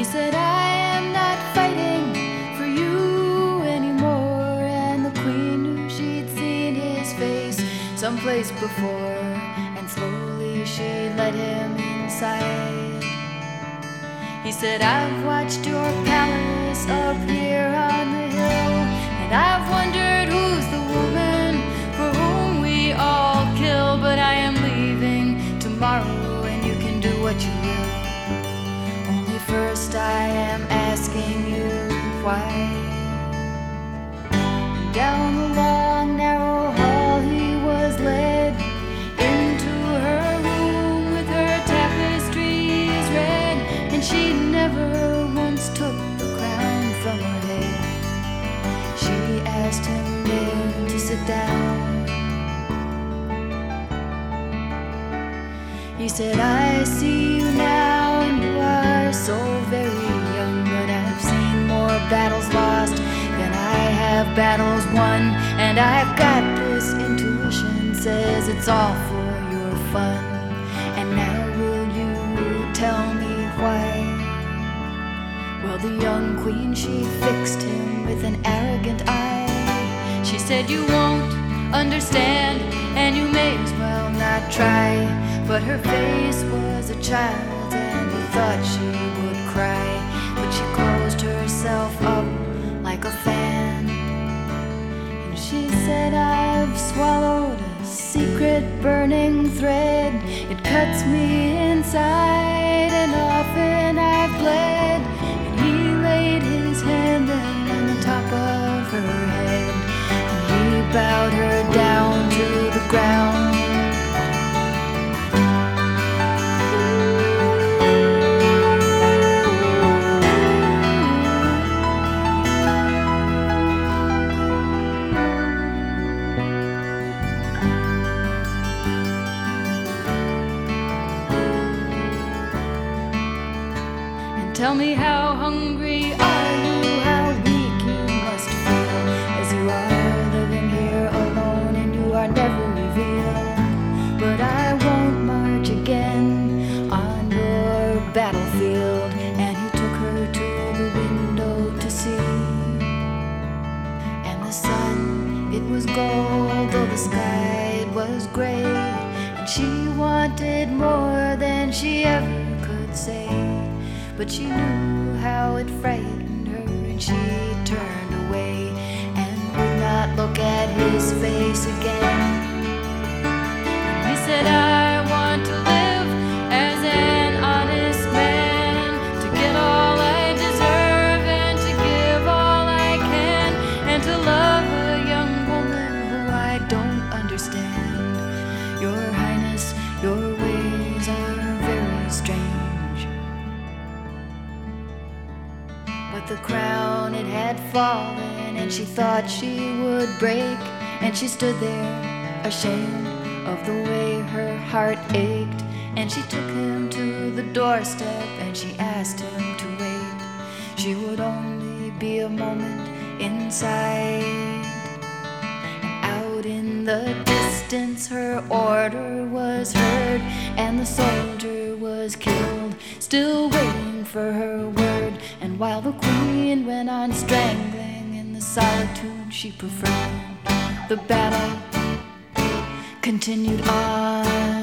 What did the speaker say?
said, I am not fighting for you anymore. And the queen knew she'd seen his face someplace before, and slowly she led him inside. He said, I've watched your palace up here on the hill, and I've wondered who's the woman for whom we all kill. But I am leaving tomorrow, and you can do what you will. Only first I am asking you why. Down the long narrow hall he was led, into her room with her tapestries red, and she never once took the crown from her head. She asked him then to sit down. He said, I see you now, and you are so very young, but I've seen more battles lost than I have battles won, and I've got this intuition says it's all for your fun. And now will you tell me why? Well, the young queen, she fixed him with an arrogant eye. She said, you won't understand, and you may as well not try. But her face was a child, and he thought she would cry. But she closed herself up like a fan, and she said, I've swallowed a secret burning thread. It cuts me inside, and often I've bled. And he laid his hand then on the top of her head, and he bowed her down to the ground. Tell me, how hungry are you? How weak you must feel, as you are living here alone and you are never revealed. But I won't march again on your battlefield. And he took her to the window to see, and the sun, it was gold, though the sky, it was gray. And she wanted more than she ever could say. But she knew how it frightened her, and she turned away and would not look at his face again. And he said, I want to live as an honest man, to get all I deserve and to give all I can, and to love a young woman who I don't understand. Your Highness, your ways are very strange. But the crown, it had fallen, and she thought she would break. And she stood there, ashamed of the way her heart ached. And she took him to the doorstep, and she asked him to wait. She would only be a moment inside. And out in the distance her order was heard, and the soldier was killed, still waiting for her word. And while the queen went on strangling in the solitude she preferred, the battle continued on.